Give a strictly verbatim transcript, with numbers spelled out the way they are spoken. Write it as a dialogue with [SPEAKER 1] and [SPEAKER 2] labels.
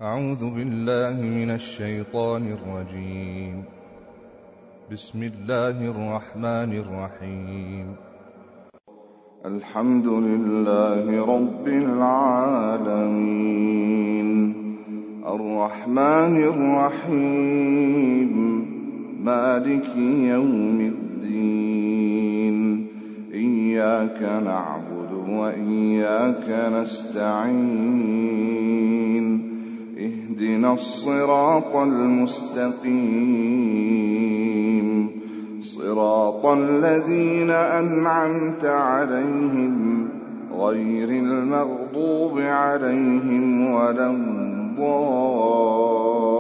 [SPEAKER 1] أعوذ بالله من الشيطان الرجيم. بسم الله الرحمن الرحيم.
[SPEAKER 2] الحمد لله رب العالمين الرحمن الرحيم مالك يوم الدين إياك نعبد وإياك نستعين اهدنا الصراط المستقيم صراط الذين أنعمت عليهم غير المغضوب عليهم ولا الضالين.